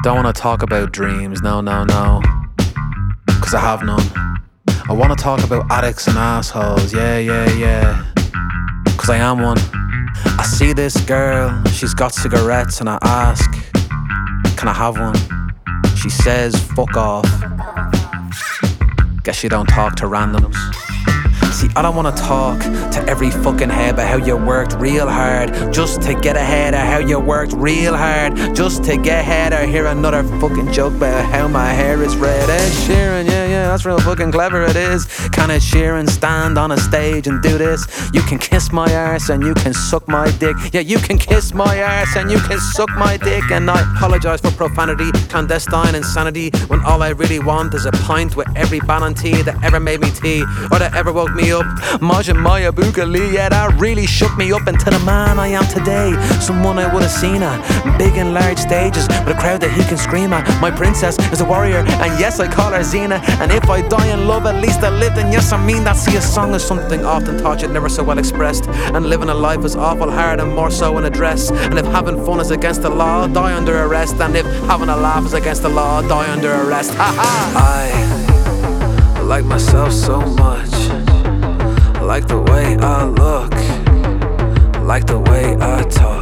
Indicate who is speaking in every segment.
Speaker 1: don't want to talk about dreams, no, cause I have none. I want to talk about addicts and assholes, yeah, cause I am one. I see this girl, she's got cigarettes, and I ask, can I have one? She says, fuck off. Guess you don't talk to randoms. See, I don't wanna talk to every fucking head about how you worked real hard just to get ahead, or how you worked real hard just to get ahead, or hear another fucking joke about how my hair is red. Ed Sheeran, yeah, that's real fucking clever it is. Can Ed Sheeran stand on a stage and do this? You can kiss my arse and you can suck my dick. Yeah, you can kiss my arse and you can suck my dick. And I apologise for profanity, clandestine insanity, when all I really want is a pint with every Bannon tea that ever made me tea, or that ever woke me up. Maja Maya Bukali, yeah, that really shook me up into the man I am today. Someone I would have seen at big and large stages with a crowd that he can scream at. My princess is a warrior, and yes, I call her Xena. And if I die in love, at least I lived, and yes, I mean that. See, a song is something often taught yet never so well expressed, and living a life is awful hard and more so in a dress. And if having fun is against the law, die under arrest. And if having a laugh is against the law, die under arrest. Ha ha! I like myself so much. Like the way I look, like the way I talk.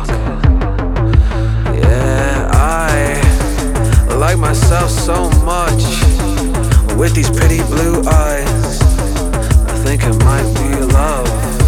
Speaker 1: Yeah, I like myself so much. With these pretty blue eyes, I think it might be love.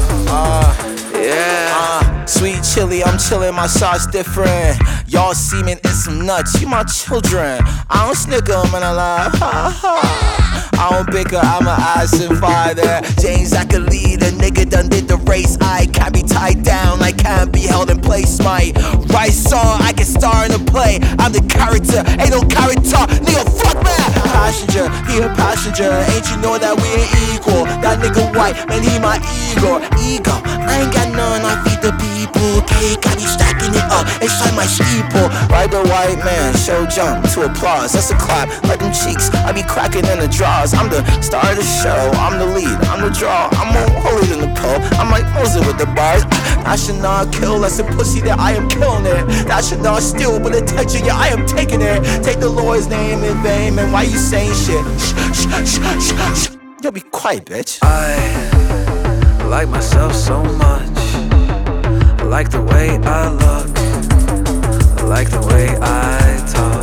Speaker 2: Sweet chili, I'm chillin', my shot's different. Y'all semen is some nuts, you my children. I don't snicker 'em and I laugh, ha ha. I don't bicker, I'm an Addison father. James Zachary, the nigga done did the race. I can't be tied down, I can't be held in place. My right song, I can star in a play. I'm the character, ain't no character, nigga, fuck man. Passenger, he a passenger, ain't you know that we ain't equal? That nigga white, man, he my ego. I ain't got none, I feed the people. Cake, I be stacking it up inside my steeple. Right, the white man, show jump to applause. That's a clap, like them cheeks, I be cracking in the draws. I'm the star of the show, I'm the lead, I'm the draw. I'm more holy than the Pope, I'm like Moses with the bars. I should not kill, that's a pussy that I am killing it. That should not steal, but attention, yeah, I am taking it. Take the Lord's name in vain, man, why you saying shit? Shh. Yo, be quiet, bitch.
Speaker 1: I like myself so much. I like the way I look, I like the way I talk.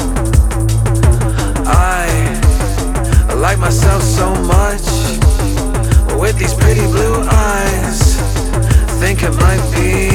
Speaker 1: I like myself so much. With these pretty blue eyes, I think it might be